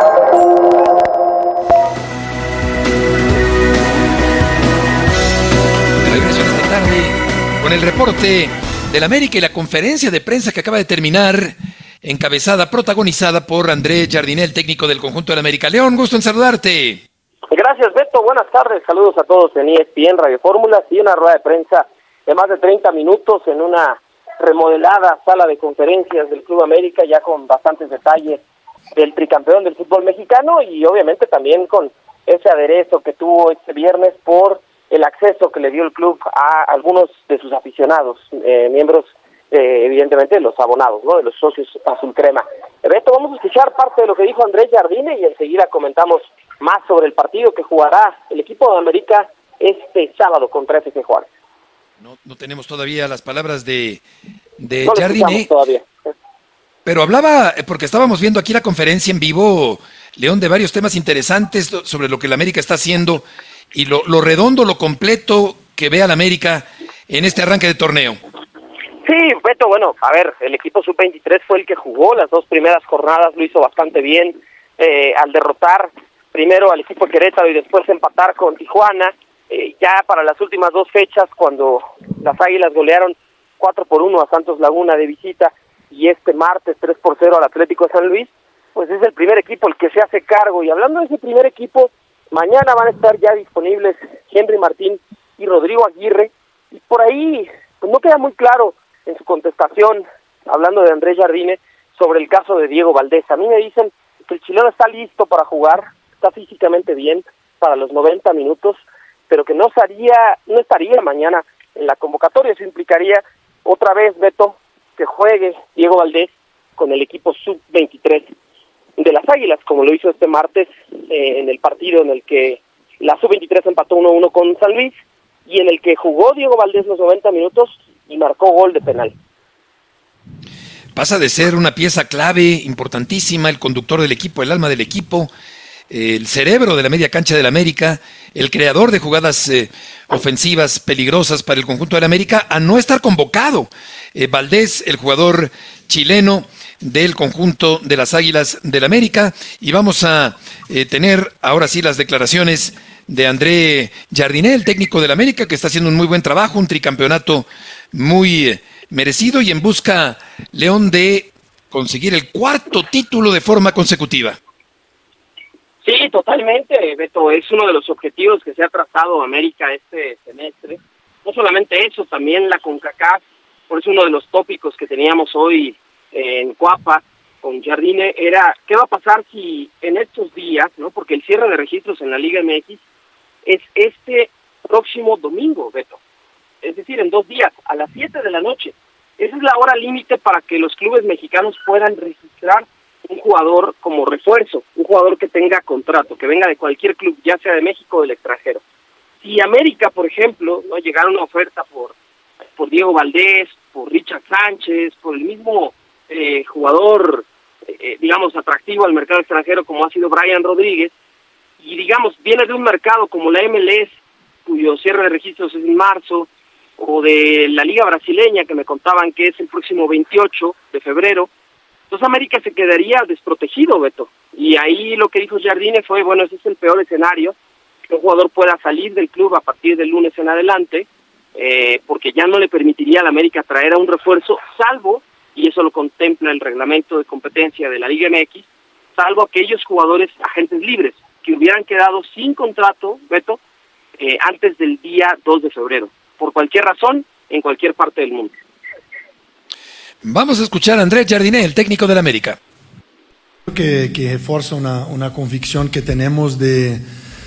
Regreso esta tarde con el reporte del América y la conferencia de prensa que acaba de terminar, encabezada, protagonizada por Andrés Jardinel, técnico del conjunto del América. León, gusto en saludarte. Gracias, Beto. Buenas tardes. Saludos a todos en ESPN Radio Fórmula. Sí, una rueda de prensa de más de 30 minutos en una remodelada sala de conferencias del Club América, ya con bastantes detalles del tricampeón del fútbol mexicano y obviamente también con ese aderezo que tuvo este viernes por el acceso que le dio el club a algunos de sus aficionados, miembros, evidentemente, de los abonados, ¿no? De los socios azul crema. Beto, vamos a escuchar parte de lo que dijo Andrés Jardine y enseguida comentamos más sobre el partido que jugará el equipo de América este sábado contra FC Juárez. No tenemos todavía las palabras de No Jardine, todavía. pero hablaba, porque estábamos viendo aquí la conferencia en vivo, León, de varios temas interesantes sobre lo que el América está haciendo y lo redondo, lo completo que ve al América en este arranque de torneo. Sí, Beto, bueno, a ver, el equipo sub-23 fue el que jugó las dos primeras jornadas, lo hizo bastante bien, al derrotar primero al equipo de Querétaro y después empatar con Tijuana. Ya para las últimas dos fechas, cuando las Águilas golearon 4-1 a Santos Laguna de visita y este martes 3-0 al Atlético de San Luis, pues es el primer equipo el que se hace cargo. Y hablando de ese primer equipo, mañana van a estar ya disponibles Henry Martín y Rodrigo Aguirre, y por ahí pues no queda muy claro en su contestación, hablando de Andrés Jardine, sobre el caso de Diego Valdés. A mí me dicen que el chileno está listo para jugar, está físicamente bien para los 90 minutos, pero que no estaría mañana en la convocatoria. Eso implicaría otra vez, Beto, que juegue Diego Valdés con el equipo sub-23 de las Águilas, como lo hizo este martes en el partido en el que la sub-23 empató 1-1 con San Luis y en el que jugó Diego Valdés los 90 minutos y marcó gol de penal. Pasa de ser una pieza clave, importantísima, el conductor del equipo, el alma del equipo, el cerebro de la media cancha del América, el creador de jugadas ofensivas peligrosas para el conjunto del América, a no estar convocado. Valdés, el jugador chileno del conjunto de las Águilas del América, y vamos a tener ahora sí las declaraciones de André Jardine, el técnico del América, que está haciendo un muy buen trabajo, un tricampeonato muy merecido y en busca, León, de conseguir el cuarto título de forma consecutiva. Sí, totalmente, Beto, es uno de los objetivos que se ha trazado América este semestre. No solamente eso, también la CONCACAF, por eso uno de los tópicos que teníamos hoy en Cuapa con Jardine era qué va a pasar si en estos días, ¿no? Porque el cierre de registros en la Liga MX es este próximo domingo, Beto. Es decir, en 2 días, a las 7 de la noche. Esa es la hora límite para que los clubes mexicanos puedan registrar un jugador como refuerzo, un jugador que tenga contrato, que venga de cualquier club, ya sea de México o del extranjero. Si América, por ejemplo, no llegara una oferta por Diego Valdés, por Richard Sánchez, por el mismo jugador, digamos, atractivo al mercado extranjero como ha sido Brian Rodríguez, y digamos, viene de un mercado como la MLS, cuyo cierre de registros es en marzo, o de la Liga Brasileña, que me contaban que es el próximo 28 de febrero, entonces América se quedaría desprotegido, Beto. Y ahí lo que dijo Jardine fue, bueno, ese es el peor escenario, que un jugador pueda salir del club a partir del lunes en adelante, porque ya no le permitiría a la América traer a un refuerzo, salvo, y eso lo contempla el reglamento de competencia de la Liga MX, salvo aquellos jugadores agentes libres, que hubieran quedado sin contrato, Beto, antes del día 2 de febrero, por cualquier razón, en cualquier parte del mundo. Vamos a escuchar a Andrés Jardine, el técnico del América. Que refuerza una convicción que tenemos de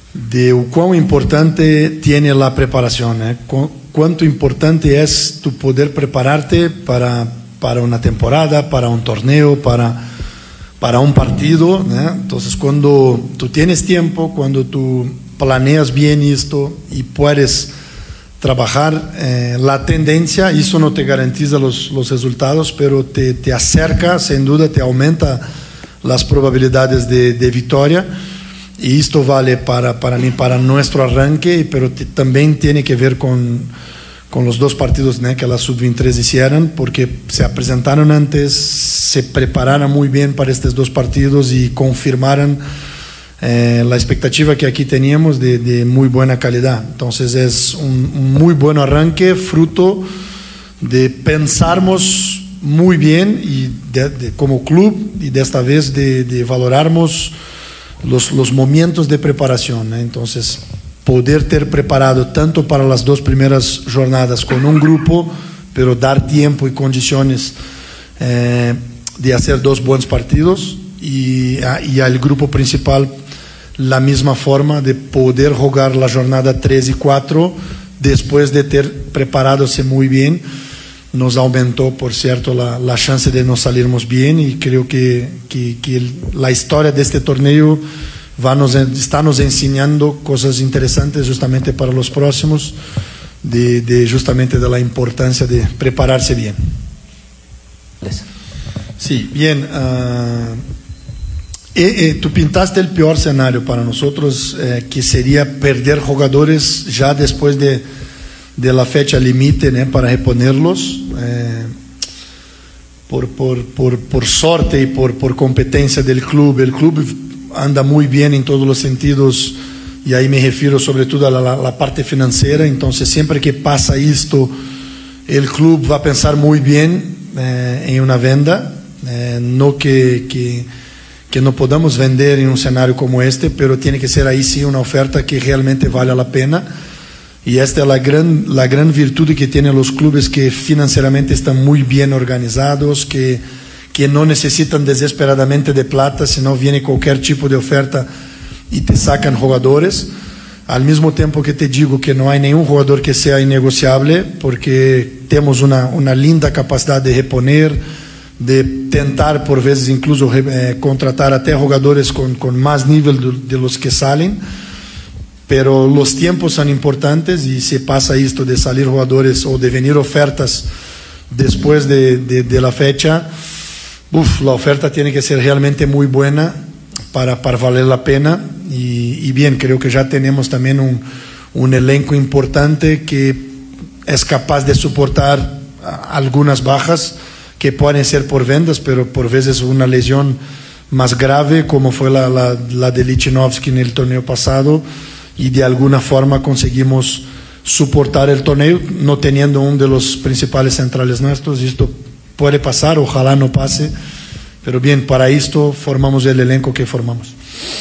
de cuán importante tiene la preparación, cuánto importante es tu poder prepararte para una temporada, para un torneo, para un partido, Entonces cuando tú tienes tiempo, cuando tú planeas bien esto y puedes trabajar la tendencia, eso no te garantiza los resultados, pero te acerca, sin duda te aumenta las probabilidades de victoria. Y esto vale para mí, para nuestro arranque, pero también tiene que ver con los dos partidos que la Sub-23 hicieron, porque se presentaron antes, se prepararon muy bien para estos dos partidos y confirmaron la expectativa que aquí teníamos de muy buena calidad. Entonces es un muy buen arranque, fruto de pensarmos muy bien y como club, y de esta vez de valorarmos los momentos de preparación, Entonces poder ter preparado tanto para las dos primeras jornadas con un grupo, pero dar tiempo y condiciones de hacer dos buenos partidos y al grupo principal la misma forma de poder jugar la jornada 3 y 4 después de ter preparadose muy bien. Nos aumentó, por cierto, la chance de nos salirmos bien, y creo que la historia de este torneo está nos enseñando cosas interesantes justamente para los próximos, justamente de la importancia de prepararse bien. Sí, bien. Tú pintaste el peor escenario para nosotros, que sería perder jugadores ya después de la fecha límite, para reponerlos, por sorte y por competencia del club. El club anda muy bien en todos los sentidos, y ahí me refiero sobre todo a la parte financiera. Entonces siempre que pasa esto, el club va a pensar muy bien en una venda, no que no podamos vender en un escenario como este, pero tiene que ser ahí sí una oferta que realmente vale la pena. Y esta es la gran virtud que tienen los clubes, que financieramente están muy bien organizados, que no necesitan desesperadamente de plata, sino viene cualquier tipo de oferta y te sacan jugadores. Al mismo tiempo que te digo que no hay ningún jugador que sea innegociable, porque tenemos una linda capacidad de reponer, de tentar por veces incluso contratar até jugadores con más nivel de los que salen. Pero los tiempos son importantes, y si pasa esto de salir jugadores o de venir ofertas después de la fecha, la oferta tiene que ser realmente muy buena para valer la pena. Y bien, creo que ya tenemos también un elenco importante que es capaz de soportar algunas bajas que pueden ser por vendas, pero por veces una lesión más grave, como fue la de Lichnowsky en el torneo pasado, y de alguna forma conseguimos soportar el torneo no teniendo uno de los principales centrales nuestros. Esto puede pasar, ojalá no pase, pero bien, para esto formamos el elenco que formamos.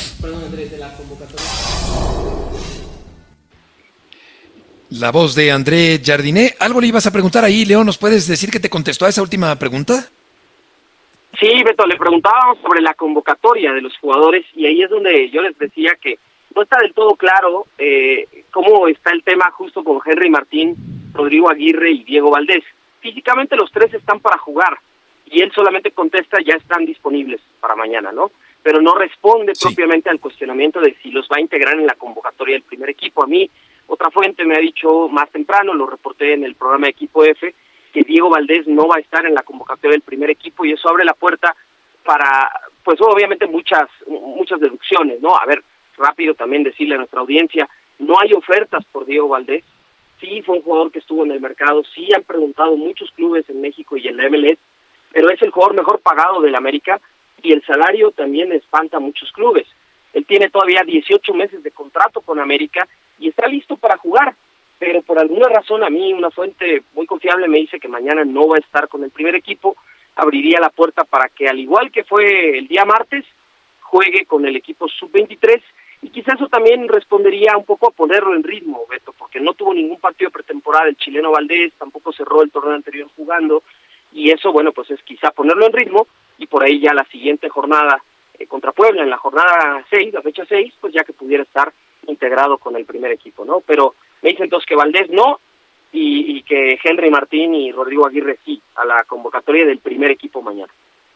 La voz de André Jardiné. ¿Algo le ibas a preguntar ahí, Leo? ¿Nos puedes decir que te contestó a esa última pregunta? Sí, Beto, le preguntábamos sobre la convocatoria de los jugadores, y ahí es donde yo les decía que no está del todo claro cómo está el tema justo con Henry Martín, Rodrigo Aguirre y Diego Valdés. Físicamente los tres están para jugar, y él solamente contesta ya están disponibles para mañana, ¿no? Pero no responde propiamente al cuestionamiento de si los va a integrar en la convocatoria del primer equipo. A mí, otra fuente me ha dicho más temprano, lo reporté en el programa de Equipo F, que Diego Valdés no va a estar en la convocatoria del primer equipo, y eso abre la puerta para, pues obviamente muchas deducciones, ¿no? A ver, rápido también decirle a nuestra audiencia, no hay ofertas por Diego Valdés. Sí, fue un jugador que estuvo en el mercado, sí han preguntado muchos clubes en México y en la MLS, pero es el jugador mejor pagado del América, y el salario también espanta a muchos clubes. Él tiene todavía 18 meses de contrato con América y está listo para jugar, pero por alguna razón a mí una fuente muy confiable me dice que mañana no va a estar con el primer equipo. Abriría la puerta para que, al igual que fue el día martes, juegue con el equipo sub-23, y quizás eso también respondería un poco a ponerlo en ritmo, Beto, porque no tuvo ningún partido pretemporada el chileno Valdés, tampoco cerró el torneo anterior jugando, y eso, bueno, pues es quizá ponerlo en ritmo, y por ahí ya la siguiente jornada contra Puebla, en la jornada 6, la fecha 6, pues ya que pudiera estar en integrado con el primer equipo, ¿no? Pero me dicen entonces que Valdés no, y que Henry Martín y Rodrigo Aguirre sí, a la convocatoria del primer equipo mañana.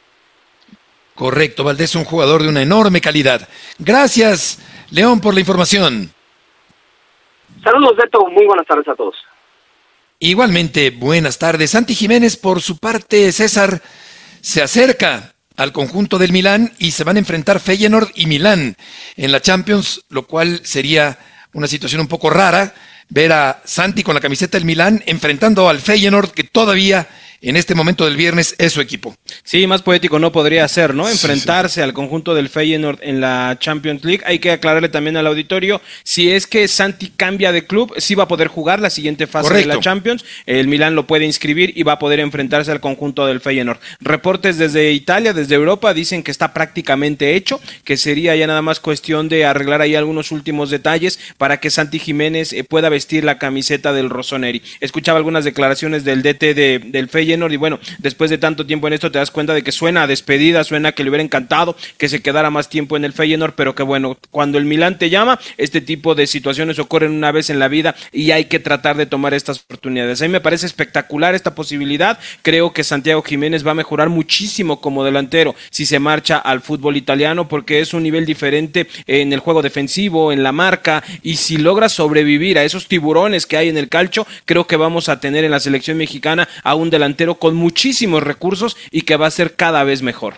Correcto, Valdés es un jugador de una enorme calidad. Gracias, León, por la información. Saludos, Beto, muy buenas tardes a todos. Igualmente, buenas tardes. Santi Jiménez, por su parte, César, se acerca al conjunto del Milán y se van a enfrentar Feyenoord y Milán en la Champions, lo cual sería una situación un poco rara, ver a Santi con la camiseta del Milán enfrentando al Feyenoord, que todavía en este momento del viernes es su equipo. Sí, más poético no podría ser, ¿no? Enfrentarse al conjunto del Feyenoord en la Champions League. Hay que aclararle también al auditorio, si es que Santi cambia de club, sí va a poder jugar la siguiente fase de la Champions. El Milán lo puede inscribir y va a poder enfrentarse al conjunto del Feyenoord. Reportes desde Italia, desde Europa, dicen que está prácticamente hecho, que sería ya nada más cuestión de arreglar ahí algunos últimos detalles para que Santi Jiménez pueda vestir la camiseta del Rossoneri. Escuchaba algunas declaraciones del DT del Feyenoord y bueno, después de tanto tiempo en esto te das cuenta de que suena a despedida, suena que le hubiera encantado que se quedara más tiempo en el Feyenoord, pero que bueno, cuando el Milán te llama, este tipo de situaciones ocurren una vez en la vida y hay que tratar de tomar estas oportunidades. A mí me parece espectacular esta posibilidad, creo que Santiago Jiménez va a mejorar muchísimo como delantero si se marcha al fútbol italiano, porque es un nivel diferente en el juego defensivo, en la marca, y si logra sobrevivir a esos tiburones que hay en el calcio, creo que vamos a tener en la selección mexicana a un delantero con muchísimos recursos y que va a ser cada vez mejor.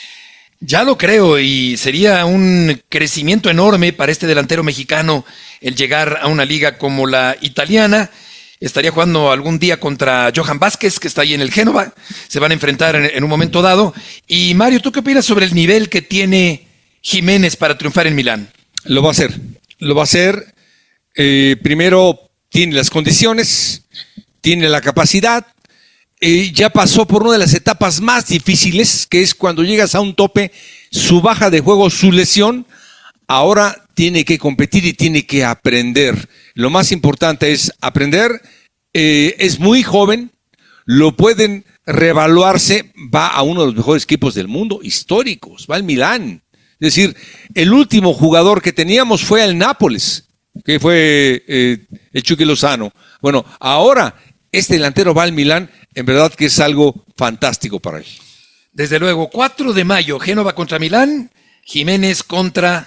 Ya lo creo, y sería un crecimiento enorme para este delantero mexicano el llegar a una liga como la italiana. Estaría jugando algún día contra Johan Vázquez, que está ahí en el Génova. Se van a enfrentar en un momento dado. Y Mario, ¿tú qué opinas sobre el nivel que tiene Jiménez para triunfar en Milán? Lo va a hacer. Primero, tiene las condiciones, tiene la capacidad. Ya pasó por una de las etapas más difíciles, que es cuando llegas a un tope, su baja de juego, su lesión. Ahora tiene que competir y tiene que aprender. Lo más importante es aprender. Es muy joven, lo pueden reevaluarse, va a uno de los mejores equipos del mundo, históricos, va al Milán. Es decir, el último jugador que teníamos fue el Nápoles, que fue el Chucky Lozano. Bueno, ahora este delantero va al Milán, en verdad que es algo fantástico para él. Desde luego, 4 de mayo, Génova contra Milán, Jiménez contra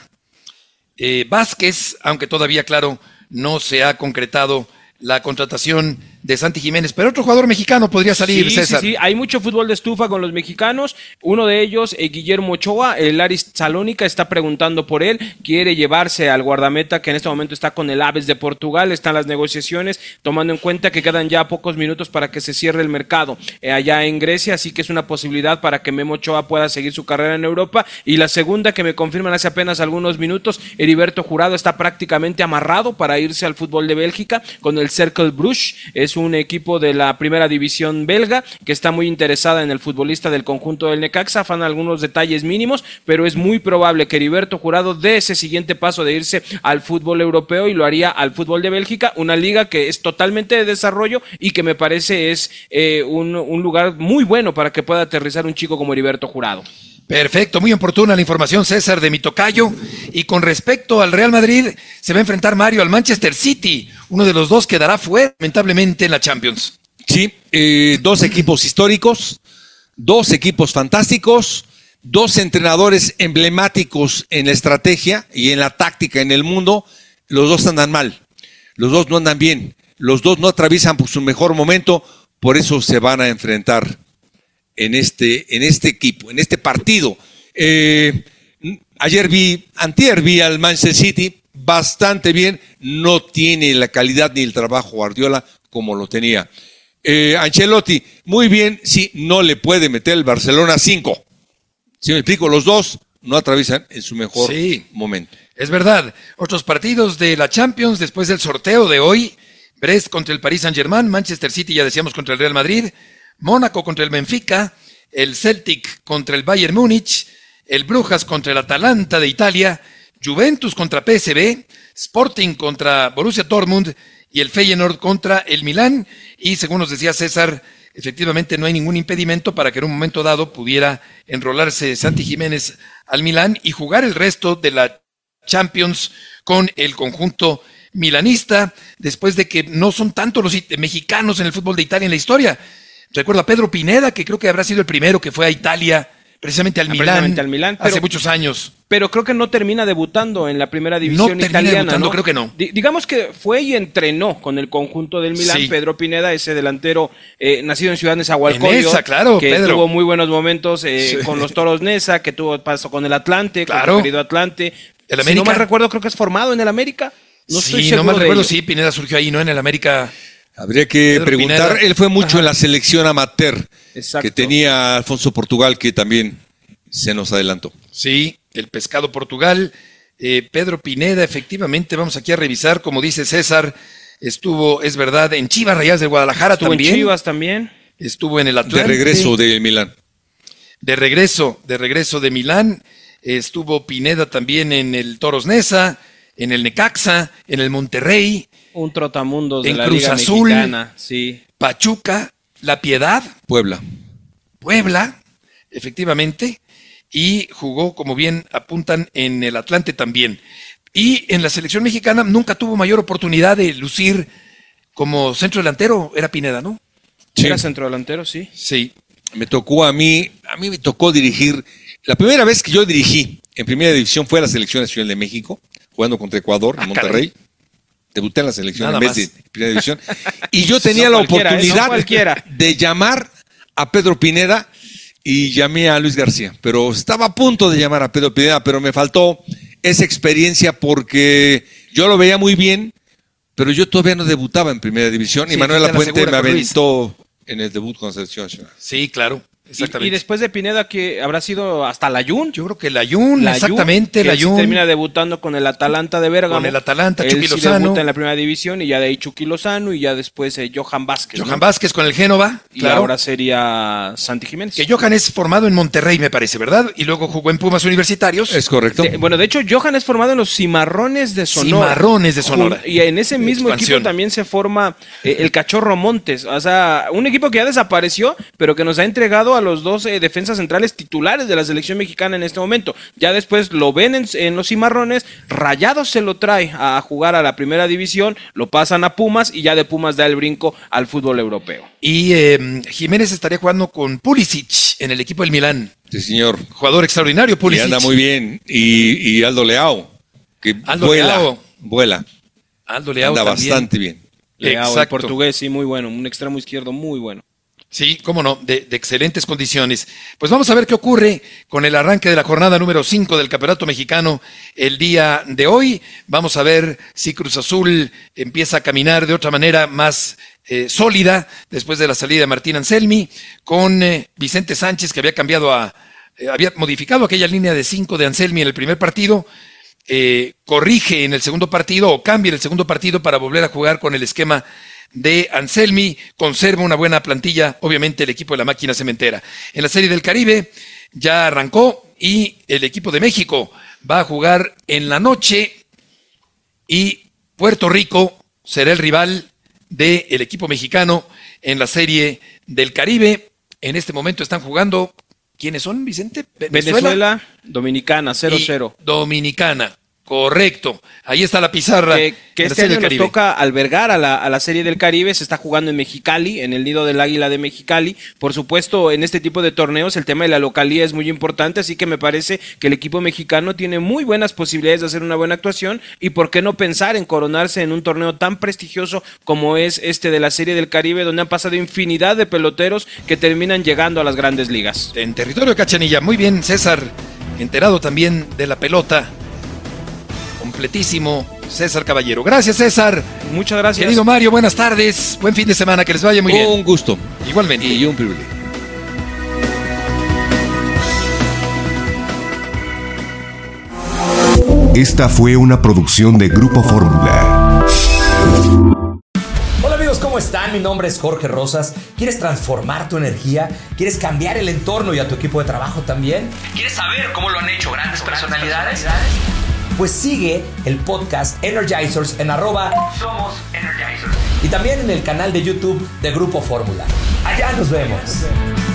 Vázquez, aunque todavía, claro, no se ha concretado la contratación de Santi Jiménez, pero otro jugador mexicano podría salir, César. Sí, hay mucho fútbol de estufa con los mexicanos. Uno de ellos, Guillermo Ochoa, el Aris Salónica, está preguntando por él, quiere llevarse al guardameta que en este momento está con el Aves de Portugal, están las negociaciones, tomando en cuenta que quedan ya pocos minutos para que se cierre el mercado allá en Grecia, así que es una posibilidad para que Memo Ochoa pueda seguir su carrera en Europa. Y la segunda, que me confirman hace apenas algunos minutos, Heriberto Jurado está prácticamente amarrado para irse al fútbol de Bélgica con el Cercle Bruges. Es un equipo de la primera división belga que está muy interesada en el futbolista del conjunto del Necaxa. Fan algunos detalles mínimos, pero es muy probable que Heriberto Jurado dé ese siguiente paso de irse al fútbol europeo y lo haría al fútbol de Bélgica, una liga que es totalmente de desarrollo y que me parece es un lugar muy bueno para que pueda aterrizar un chico como Heriberto Jurado. Perfecto, muy oportuna la información, César, de mi tocayo. Y con respecto al Real Madrid, se va a enfrentar Mario al Manchester City. Uno de los dos quedará fuera, lamentablemente, en la Champions. Sí, 2 equipos históricos, 2 equipos fantásticos, 2 entrenadores emblemáticos en la estrategia y en la táctica en el mundo. Los 2 andan mal, los 2 no andan bien, los 2 no atraviesan por su mejor momento, por eso se van a enfrentar en este equipo, en este partido. Antier vi al Manchester City bastante bien, no tiene la calidad ni el trabajo Guardiola como lo tenía. Ancelotti, muy bien, sí, no le puede meter el Barcelona 5. ¿Sí me explico? Los 2 no atraviesan en su mejor momento. Es verdad. Otros partidos de la Champions después del sorteo de hoy: Brest contra el Paris Saint-Germain, Manchester City, ya decíamos, contra el Real Madrid, Mónaco contra el Benfica, el Celtic contra el Bayern Múnich, el Brujas contra el Atalanta de Italia, Juventus contra PSV, Sporting contra Borussia Dortmund y el Feyenoord contra el Milán. Y según nos decía César, efectivamente no hay ningún impedimento para que en un momento dado pudiera enrolarse Santi Jiménez al Milán y jugar el resto de la Champions con el conjunto milanista, después de que no son tantos los mexicanos en el fútbol de Italia en la historia. Recuerdo a Pedro Pineda, que creo que habrá sido el primero que fue a Italia, precisamente al Milán, hace muchos años. Pero creo que no termina debutando en la primera división italiana, ¿no? Creo que no. Digamos que fue y entrenó con el conjunto del Milán, sí. Pedro Pineda, ese delantero nacido en Ciudad Nezahualcóyotl, claro, que Pedro. tuvo muy buenos momentos sí. Con los Toros Neza, que tuvo paso con el Atlante, claro. con el querido Atlante. El América. Si no mal recuerdo, creo que es formado en el América. No estoy seguro no mal recuerdo, ello. sí, Pineda surgió ahí, ¿no? En el América. Habría que Pedro preguntar, Pineda. él fue mucho en la selección amateur, Exacto. que tenía Alfonso Portugal, que también se nos adelantó. Sí, el Pescado Portugal, Pedro Pineda, efectivamente, vamos aquí a revisar, como dice César, estuvo, es verdad, en Chivas Rayadas de Guadalajara estuvo también. En Chivas también. Estuvo en el Atlante. De regreso de Milán. De regreso de Milán, estuvo Pineda también en el Toros Neza, en el Necaxa, en el Monterrey. Un trotamundos de en la Cruz Liga Azul, Mexicana, sí. Pachuca, La Piedad. Puebla, efectivamente. Y jugó, como bien apuntan, en el Atlante también. Y en la selección mexicana nunca tuvo mayor oportunidad de lucir como centro delantero, era Pineda, ¿no? Sí. Era centro delantero, sí. Sí. Me tocó a mí me tocó dirigir. La primera vez que yo dirigí en primera división fue a la Selección Nacional de México, jugando contra Ecuador, en Monterrey. Caray. Debuté en la selección Nada en vez más. de primera división. Y yo tenía la oportunidad de llamar a Pedro Pineda y llamé a Luis García. Pero estaba a punto de llamar a Pedro Pineda, pero me faltó esa experiencia porque yo lo veía muy bien, pero yo todavía no debutaba en primera división y Manuel Lapuente me aventó en el debut con la selección nacional. Sí, claro. Exactamente. Y después de Pineda, que habrá sido hasta Layún. Yo creo que Layún, exactamente, Layún. Termina debutando con el Atalanta de Bérgamo. Con el Atalanta, Chucky Lozano. Lozano. Debuta en la primera división y ya de ahí Chucky Lozano y ya después Johan Vázquez. Johan Vázquez con el Génova. Y claro. ahora sería Santi Jiménez. Que Johan es formado en Monterrey, me parece, ¿verdad? Y luego jugó en Pumas Universitarios. Es correcto. De hecho, Johan es formado en los Cimarrones de Sonora. Cimarrones de Sonora. Y en ese mismo Expansión. equipo también se forma el Cachorro Montes. O sea, un equipo que ya desapareció, pero que nos ha entregado a los dos defensas centrales titulares de la selección mexicana en este momento. Ya después lo ven en los Cimarrones, Rayados se lo trae a jugar a la primera división, lo pasan a Pumas y ya de Pumas da el brinco al fútbol europeo. Y Jiménez estaría jugando con Pulisic en el equipo del Milán. Sí, señor. Jugador extraordinario, Pulisic. Y anda muy bien. Y Aldo Leao, que vuela. Aldo Leao anda también. Bastante bien. Leao, el portugués, sí, muy bueno. Un extremo izquierdo muy bueno. Sí, cómo no, de excelentes condiciones. Pues vamos a ver qué ocurre con el arranque de la jornada número 5 del Campeonato Mexicano el día de hoy. Vamos a ver si Cruz Azul empieza a caminar de otra manera más sólida después de la salida de Martín Anselmi, con Vicente Sánchez, que había modificado aquella línea de 5 de Anselmi en el primer partido. Corrige en el segundo partido o cambia en el segundo partido para volver a jugar con el esquema de Anselmi, conserva una buena plantilla, obviamente el equipo de la máquina cementera. En la Serie del Caribe ya arrancó y el equipo de México va a jugar en la noche y Puerto Rico será el rival del equipo mexicano en la Serie del Caribe. En este momento están jugando, ¿quiénes son, Vicente? Venezuela, Dominicana, 0-0. Dominicana. Correcto, ahí está la pizarra. Que este año nos toca albergar a la Serie del Caribe, se está jugando en Mexicali, en el Nido del Águila de Mexicali. Por supuesto, en este tipo de torneos el tema de la localía es muy importante, así que me parece que el equipo mexicano tiene muy buenas posibilidades de hacer una buena actuación y por qué no pensar en coronarse en un torneo tan prestigioso como es este de la Serie del Caribe, donde han pasado infinidad de peloteros que terminan llegando a las grandes ligas. En territorio Cachanilla, muy bien, César, enterado también de la pelota. Completísimo, César Caballero. Gracias, César. Muchas gracias. Querido Mario, buenas tardes. Buen fin de semana, que les vaya muy bien. Un gusto. Igualmente. Y un privilegio. Esta fue una producción de Grupo Fórmula. Hola amigos, ¿cómo están? Mi nombre es Jorge Rosas. ¿Quieres transformar tu energía? ¿Quieres cambiar el entorno y a tu equipo de trabajo también? ¿Quieres saber cómo lo han hecho grandes personalidades? Pues sigue el podcast Energizers en @Somos Energizers. y también en el canal de YouTube de Grupo Fórmula. Allá nos vemos.